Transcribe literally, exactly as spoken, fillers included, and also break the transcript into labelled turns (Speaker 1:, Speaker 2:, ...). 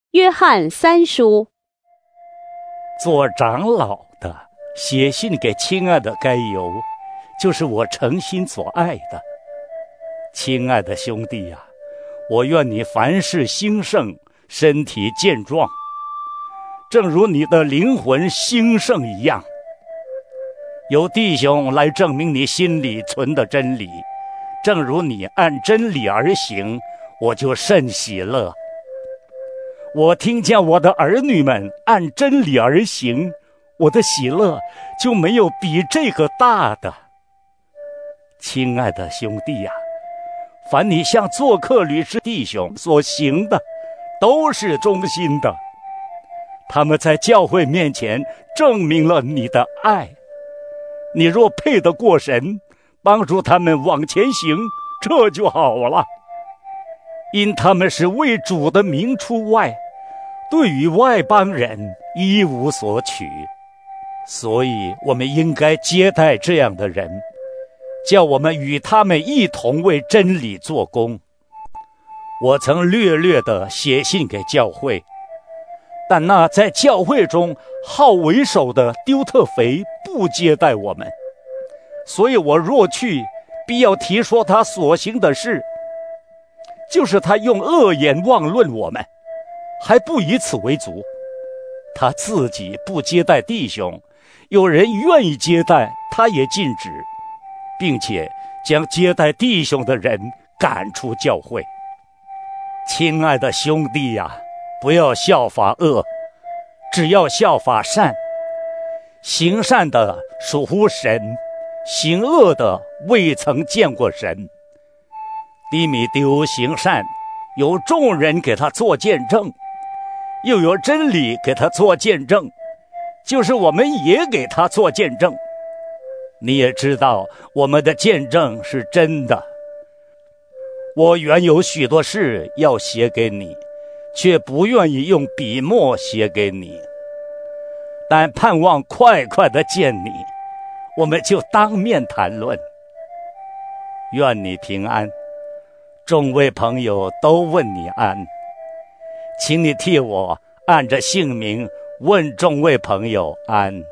Speaker 1: 约翰三书。
Speaker 2: 做长老的写信给亲爱的该由，就是我诚心所爱的。亲爱的兄弟呀、啊，我愿你凡事兴盛，身体健壮，正如你的灵魂兴盛一样。有弟兄来证明你心里存的真理，正如你按真理而行，我就甚喜乐。我听见我的儿女们按真理而行，我的喜乐就没有比这个大的。亲爱的兄弟呀、啊，凡你向做客旅之弟兄所行的，都是忠心的。他们在教会面前证明了你的爱。你若配得过神，帮助他们往前行，这就好了。因他们是为主的名出外，对于外邦人一无所取，所以我们应该接待这样的人，叫我们与他们一同为真理做工。我曾略略地写信给教会，但那在教会中好为首的丢特腓不接待我们，所以我若去，必要提说他所行的事，就是他用恶言妄论我们，还不以此为足。他自己不接待弟兄，有人愿意接待，他也禁止，并且将接待弟兄的人赶出教会。亲爱的兄弟呀、啊，不要效法恶，只要效法善。行善的属乎神，行恶的未曾见过神。低米丢行善，有众人给他做见证，又有真理给他做见证，就是我们也给他做见证。你也知道我们的见证是真的。我原有许多事要写给你，却不愿意用笔墨写给你，但盼望快快的见你，我们就当面谈论。愿你平安。众位朋友都问你安，请你替我按着姓名问众位朋友安。